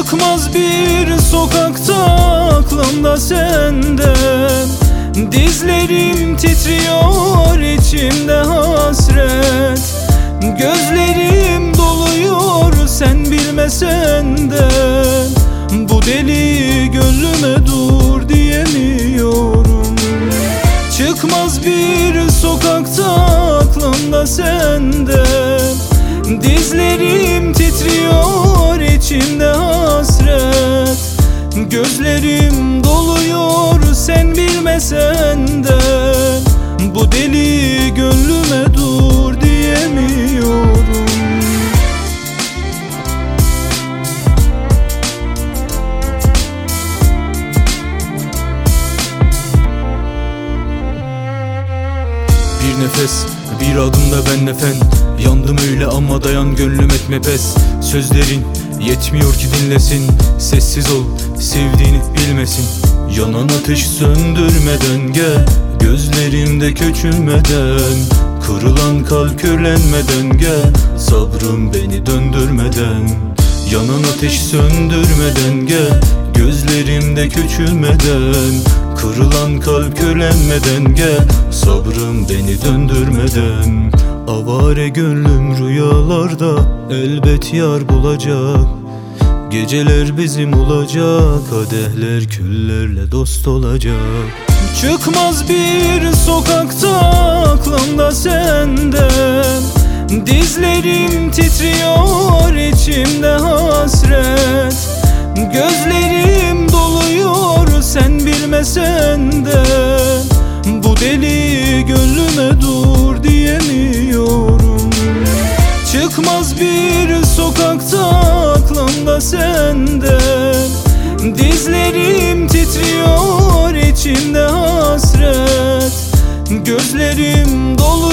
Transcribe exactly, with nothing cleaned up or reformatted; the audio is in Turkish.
Çıkmaz bir sokakta aklımda senden. Dizlerim titriyor, içimde hasret. Gözlerim doluyor sen bilmesen de. Bu deli gönlüme dur diyemiyorum. Çıkmaz bir sokakta aklımda senden. Dizlerim titriyor, içimde hasret. Gözlerim doluyor sen bilmesen de. Bu deli gönlüme dur diyemiyorum. Bir nefes, bir adımda ben nefen. Yandım öyle ama dayan gönlüm etme pes. Sözlerin yetmiyor ki dinlesin. Sessiz ol sevdiğini bilmesin. Yanan ateş söndürmeden gel. Gözlerimde küçülmeden. Kırılan kalp körlenmeden gel. Sabrım beni döndürmeden. Yanan ateş söndürmeden gel. Gözlerimde küçülmeden. Kırılan kalp körlenmeden gel. Sabrım beni döndürmeden. Avare gönlüm rüyalarda elbet yar bulacak. Geceler bizim olacak, kadehler küllerle dost olacak. Çıkmaz bir sokakta aklımda senden. Dizlerim titriyor, içimde hasret. Gözlerim doluyor sen bilmesen de. Bu deli gönlüme dur diyemiyorum. Çıkmaz bir sokakta aklımda senden. Dizlerim titriyor, içimde hasret. Gözlerim dolu